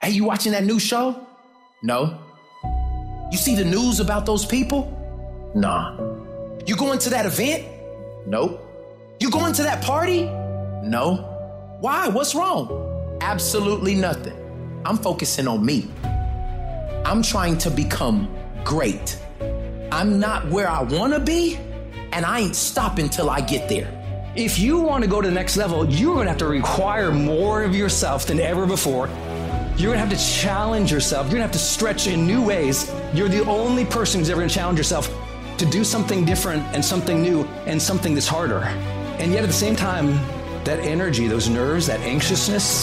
Hey, you watching that new show? No. You see the news about those people? Nah. You going to that event? Nope. You going to that party? No. Why? What's wrong? Absolutely nothing. I'm focusing on me. I'm trying to become great. I'm not where I want to be, and I ain't stopping till I get there. If you want to go to the next level, you're going to have to require more of yourself than ever before. You're going to have to challenge yourself. You're going to have to stretch in new ways. You're the only person who's ever going to challenge yourself to do something different and something new and something that's harder. And yet at the same time, that energy, those nerves, that anxiousness,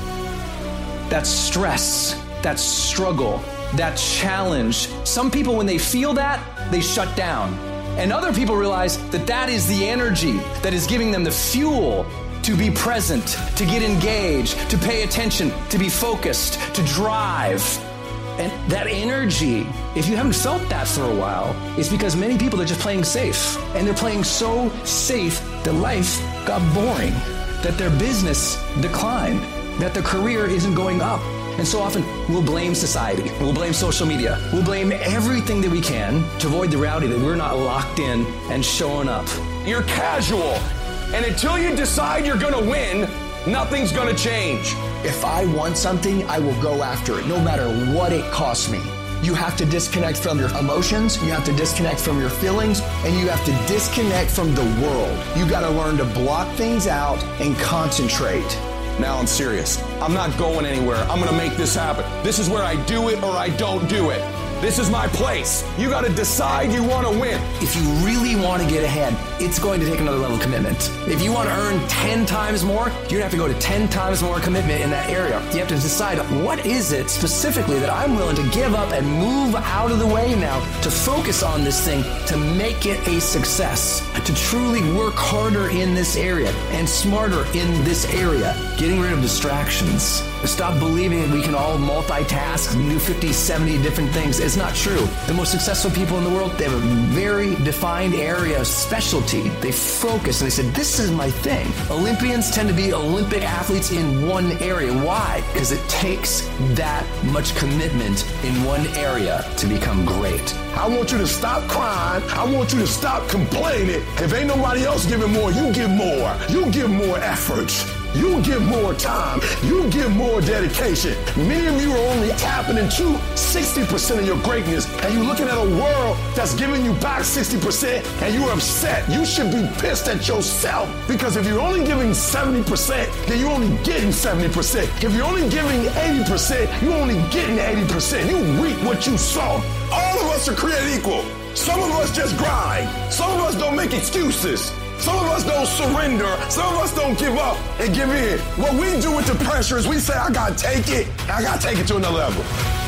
that stress, that struggle, that challenge. Some people, when they feel that, they shut down. And other people realize that that is the energy that is giving them the fuel to be present, to get engaged, to pay attention, to be focused, to drive. And that energy, if you haven't felt that for a while, it's because many people are just playing safe. And they're playing so safe that life got boring, that their business declined, that their career isn't going up. And so often we'll blame society, we'll blame social media, we'll blame everything that we can to avoid the reality that we're not locked in and showing up. You're casual. And until you decide you're going to win, nothing's going to change. If I want something, I will go after it, no matter what it costs me. You have to disconnect from your emotions, you have to disconnect from your feelings, and you have to disconnect from the world. You got to learn to block things out and concentrate. Now I'm serious. I'm not going anywhere. I'm going to make this happen. This is where I do it or I don't do it. This is my place. You got to decide you want to win. If you really want to get ahead, it's going to take another level of commitment. If you want to earn 10 times more, you're going to have to go to 10 times more commitment in that area. You have to decide, what is it specifically that I'm willing to give up and move out of the way now to focus on this thing, to make it a success, to truly work harder in this area and smarter in this area, getting rid of distractions. Stop believing that we can all multitask and do 50, 70 different things. It's not true. The most successful people in the world, they have a very defined area of specialty. They focus and they said, this is my thing. Olympians tend to be Olympic athletes in one area. Why? Because it takes that much commitment in one area to become great. I want you to stop crying. I want you to stop complaining. If ain't nobody else giving more, you give more. You give more effort. You give more time. You give more dedication. Many of you are only tapping into 60% of your greatness, and you're looking at a world that's giving you back 60%, and you're upset. You should be pissed at yourself, because if you're only giving 70%, then you're only getting 70%. If you're only giving 80%, you're only getting 80%. You reap what you sow. All of us are created equal. Some of us just grind. Some of us don't make excuses. Some of us don't surrender. Some of us don't give up and give in. What we do with the pressure is we say, I gotta take it, and I gotta take it to another level.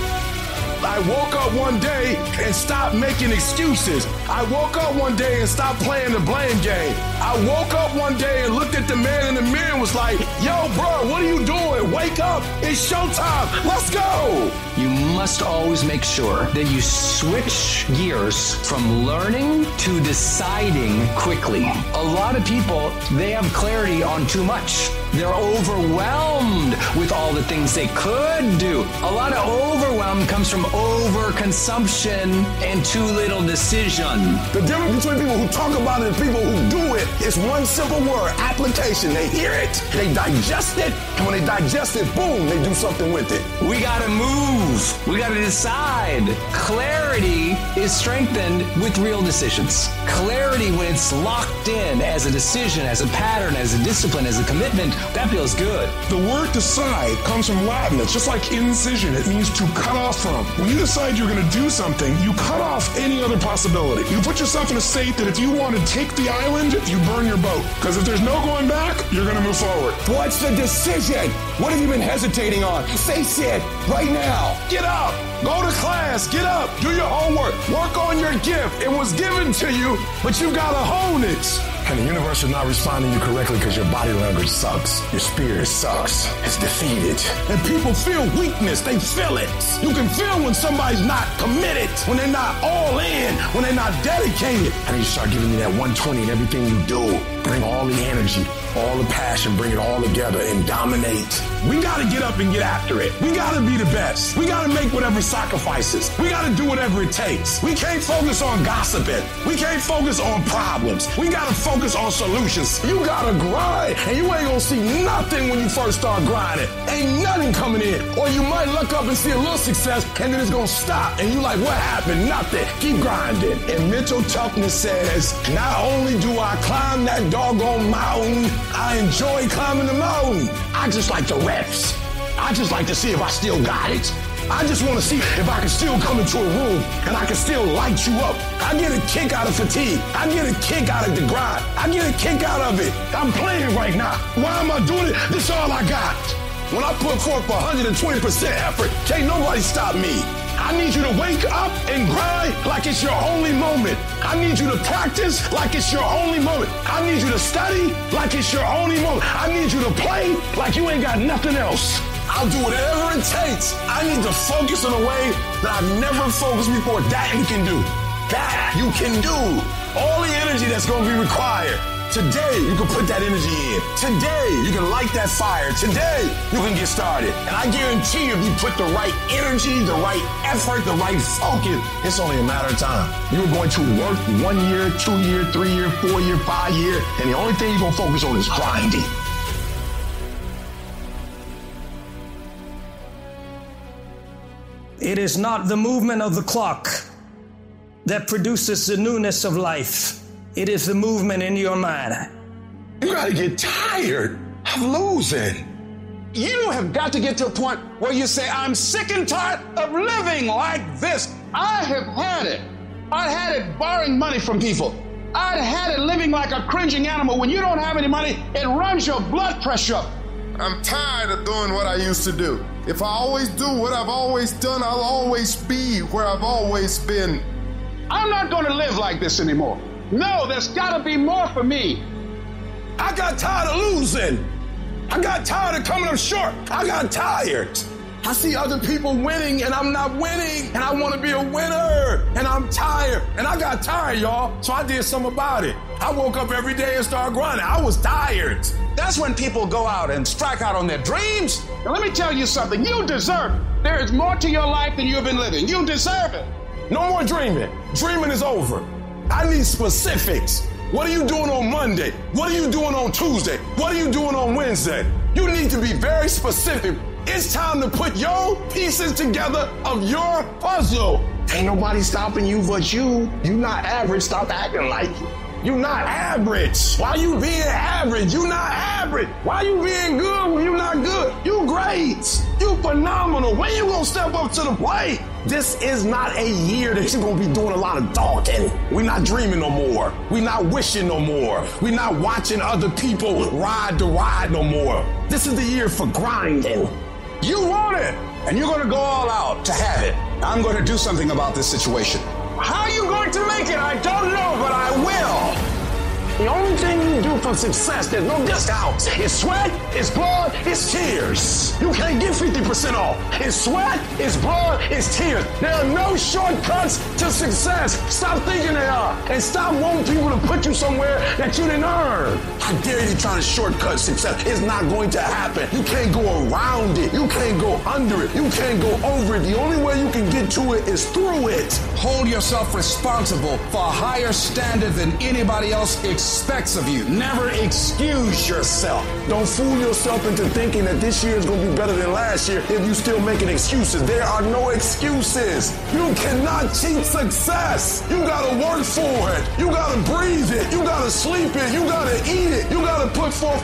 I woke up one day and stopped making excuses. I woke up one day and stopped playing the blame game. I woke up one day and looked at the man in the mirror and was like, yo, bro, what are you doing? Wake up. It's showtime. Let's go. You must always make sure that you switch gears from learning to deciding quickly. A lot of people, they have clarity on too much. They're overwhelmed with all the things they could do. A lot of overwhelm comes from overconsumption and too little decision. The difference between people who talk about it and people who do it is one simple word: application. They hear it, they digest it, and when they digest it, boom, they do something with it. We gotta move. We gotta decide. Clarity is strengthened with real decisions. Clarity, when it's locked in as a decision, as a pattern, as a discipline, as a commitment, that feels good. The word decide comes from Latin. It's just like incision. It means to cut off from. When you decide you're going to do something, you cut off any other possibility. You put yourself in a state that if you want to take the island, you burn your boat. Because if there's no going back, you're going to move forward. What's the decision? What have you been hesitating on? Face it right now. Get up. Go to class. Get up. Do your homework. Work on your gift. It was given to you, but you got to hone it. And the universe is not responding to you correctly because your body language sucks. Your spirit sucks. It's defeated. And people feel weakness. They feel it. You can feel when somebody's not committed, when they're not all in, when they're not dedicated. And you start giving me that 120 in everything you do. Bring all the energy, all the passion, bring it all together and dominate. We got to get up and get after it. We got to be the best. We got to make whatever sacrifices. We got to do whatever it takes. We can't focus on gossiping. We can't focus on problems. We got to focus on solutions. You got to grind, and you ain't going to see nothing when you first start grinding. Ain't nothing coming in. Or you might look up and see a little success, and then it's going to stop, and you like, what happened? Nothing. Keep grinding. And mental toughness says, not only do I climb that doggone mountain, I enjoy climbing the mountain. I just like the reps. I just like to see if I still got it. I just want to see if I can still come into a room and I can still light you up. I get a kick out of fatigue. I get a kick out of the grind. I get a kick out of it. I'm playing right now. Why am I doing it? This is all I got. When I put forth 120% effort, can't nobody stop me. I need you to wake up and grind like it's your only moment. I need you to practice like it's your only moment. I need you to study like it's your only moment. I need you to play like you ain't got nothing else. I'll do whatever it takes. I need to focus in a way that I've never focused before. That you can do. That you can do. All the energy that's going to be required. Today, you can put that energy in. Today, you can light that fire. Today, you can get started. And I guarantee you, if you put the right energy, the right effort, the right focus, it's only a matter of time. You're going to work 1 year, 2 year, 3 year, 4 year, 5 year, and the only thing you're going to focus on is grinding. It is not the movement of the clock that produces the newness of life. It is the movement in your mind. You gotta get tired of losing. You have got to get to a point where you say, I'm sick and tired of living like this. I have had it. I had it borrowing money from people. I had it living like a cringing animal. When you don't have any money, it runs your blood pressure up. I'm tired of doing what I used to do. If I always do what I've always done, I'll always be where I've always been. I'm not going to live like this anymore. No, there's got to be more for me. I got tired of losing. I got tired of coming up short. I got tired. I see other people winning and I'm not winning, and I want to be a winner, and I'm tired. And I got tired, y'all, so I did something about it. I woke up every day and started grinding. I was tired. That's when people go out and strike out on their dreams. And let me tell you something. You deserve it. There is more to your life than you've been living. You deserve it. No more dreaming. Dreaming is over. I need specifics. What are you doing on Monday? What are you doing on Tuesday? What are you doing on Wednesday? You need to be very specific. It's time to put your pieces together of your puzzle. Ain't nobody stopping you but you. You not average. Stop acting like you. You not average. Why you being average? You not average. Why you being good when you not good? You great. You phenomenal. When you gonna step up to the plate? This is not a year that you're gonna be doing a lot of talking. We're not dreaming no more. We're not wishing no more. We're not watching other people ride the ride no more. This is the year for grinding. You want it, and you're gonna go all out to have it. I'm gonna do something about this situation. How are you going to make it? I don't know, but I will. The only thing you do for success, there's no discounts. It's sweat, it's blood, it's tears. You can't get 50% off. It's sweat, it's blood, it's tears. There are no shortcuts to success. Stop thinking they are. And stop wanting people to put you somewhere that you didn't earn. How dare you try to shortcut success? It's not going to happen. You can't go around it. You can't go under it. You can't go over it. The only way you can get to it is through it. Hold yourself responsible for a higher standard than anybody else expects of you. Never excuse yourself. Don't fool yourself into thinking that this year is going to be better than last year if you still making excuses. There are no excuses. You cannot cheat success. You got to work for it. You got to breathe it. You got to sleep it. You got to eat it. You got to put forth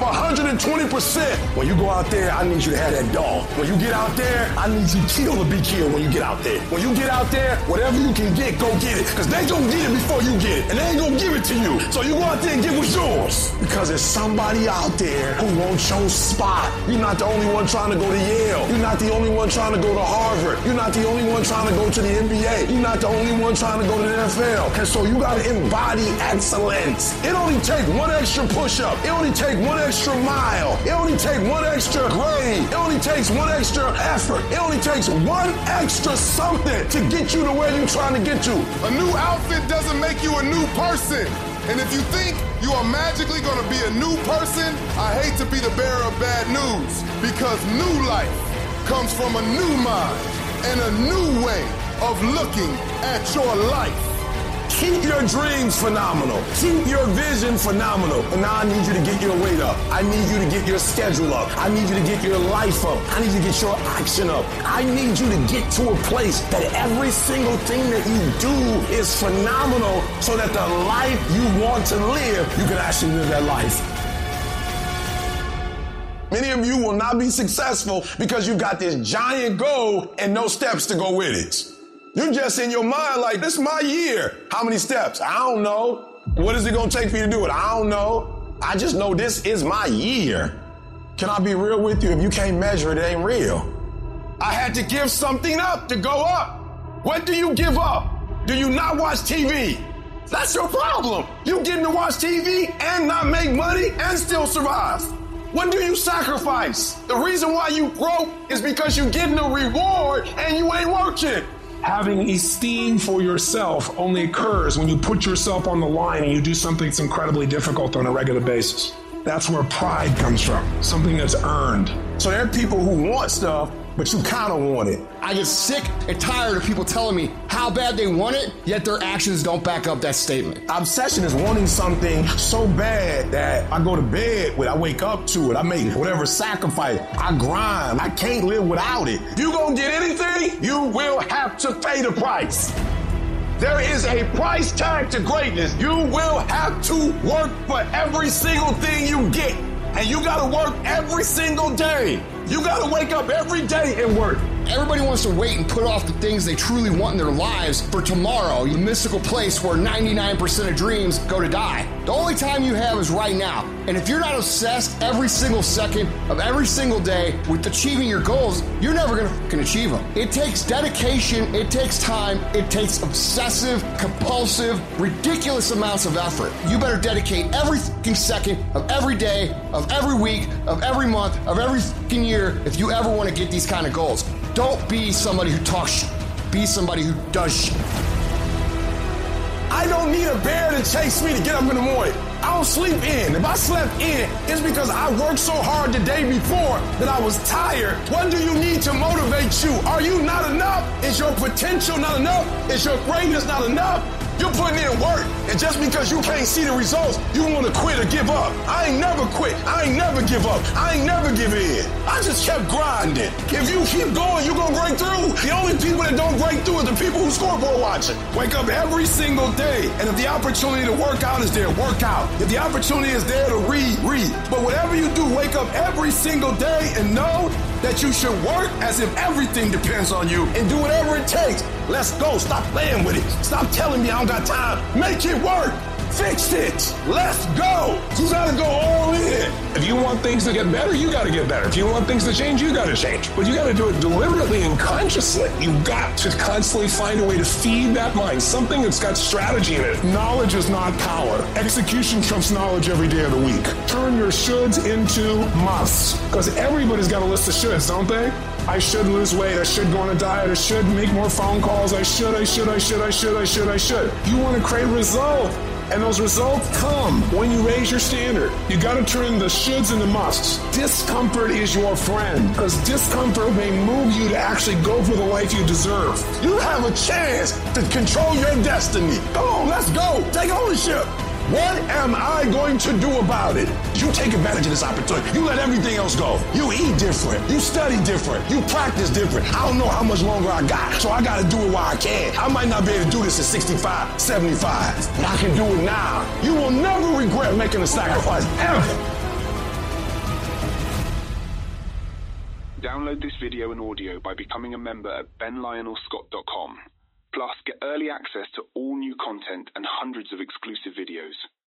120%. When you go out there, I need you to have that dog. When you get out there, I need you kill or be killed when you get out there. When you get out there, whatever you can get, go get it. Because they going to get it before you get it. And they ain't going to give it to you. So you go out there didn't get what's yours? Because there's somebody out there who wants your spot. You're not the only one trying to go to Yale. You're not the only one trying to go to Harvard. You're not the only one trying to go to the NBA. You're not the only one trying to go to the NFL. And so you got to embody excellence. It only takes one extra push-up. It only takes one extra mile. It only takes one extra grade. It only takes one extra effort. It only takes one extra something to get you to where you're trying to get to. A new outfit doesn't make you a new person. And if you think you are magically going to be a new person, I hate to be the bearer of bad news, because new life comes from a new mind and a new way of looking at your life. Keep your dreams phenomenal. Keep your vision phenomenal. And now I need you to get your weight up. I need you to get your schedule up. I need you to get your life up. I need you to get your action up. I need you to get to a place that every single thing that you do is phenomenal, so that the life you want to live, you can actually live that life. Many of you will not be successful because you got this giant goal and no steps to go with it. You're just in your mind like, this is my year. How many steps? I don't know. What is it going to take for you to do it? I don't know. I just know this is my year. Can I be real with you? If you can't measure it, it ain't real. I had to give something up to go up. What do you give up? Do you not watch TV? That's your problem. You getting to watch TV and not make money and still survive. What do you sacrifice? The reason why you broke is because you're getting a reward and you ain't working. Having esteem for yourself only occurs when you put yourself on the line and you do something that's incredibly difficult on a regular basis. That's where pride comes from, something that's earned. So there are people who want stuff, but you kind of want it. I get sick and tired of people telling me how bad they want it, yet their actions don't back up that statement. Obsession is wanting something so bad that I go to bed with, I wake up to it, I make whatever sacrifice, I grind, I can't live without it. You gonna get anything, you will have to pay the price. There is a price tag to greatness. You will have to work for every single thing you get. And you gotta work every single day. You gotta wake up every day and work. Everybody wants to wait and put off the things they truly want in their lives for tomorrow, a mystical place where 99% of dreams go to die. The only time you have is right now. And if you're not obsessed every single second of every single day with achieving your goals, you're never gonna fucking achieve them. It takes dedication, it takes time, it takes obsessive, compulsive, ridiculous amounts of effort. You better dedicate every fucking second of every day, of every week, of every month, of every fucking year if you ever want to get these kind of goals. Don't be somebody who talks shit. Be somebody who does shit. I don't need a bear to chase me to get up in the morning. I don't sleep in. If I slept in, it's because I worked so hard the day before that I was tired. What do you need to motivate you? Are you not enough? Is your potential not enough? Is your greatness not enough? You're putting in work, and just because you can't see the results, you want to quit or give up. I ain't never quit. I ain't never give up. I ain't never give in. I just kept grinding. If you keep going, you're going to break through. The only people that don't break through are the people who scoreboard watching. Wake up every single day, and if the opportunity to work out is there, work out. If the opportunity is there to read, read. But whatever you do, wake up every single day and know that you should work as if everything depends on you and do whatever it takes. Let's go. Stop playing with it. Stop telling me I don't got time. Make it work. Fix it. Let's go. You gotta go all in. If you want things to get better, you gotta get better. If you want things to change, you gotta change. But you gotta do it deliberately and consciously. You've got to constantly find a way to feed that mind, something that's got strategy in it. Knowledge is not power. Execution trumps knowledge every day of the week. Turn your shoulds into musts. Because everybody's got a list of shoulds, don't they? I should lose weight. I should go on a diet. I should make more phone calls. I should. You want to create results. And those results come when you raise your standard. You got to turn the shoulds into musts. Discomfort is your friend, because discomfort may move you to actually go for the life you deserve. You have a chance to control your destiny. Come on, let's go. Take ownership. What am I going to do about it? You take advantage of this opportunity. You let everything else go. You eat different. You study different. You practice different. I don't know how much longer I got, so I got to do it while I can. I might not be able to do this at 65, 75, but I can do it now. You will never regret making a sacrifice, ever. Download this video and audio by becoming a member at benlionelscott.com. Plus, get early access to all new content and hundreds of exclusive videos.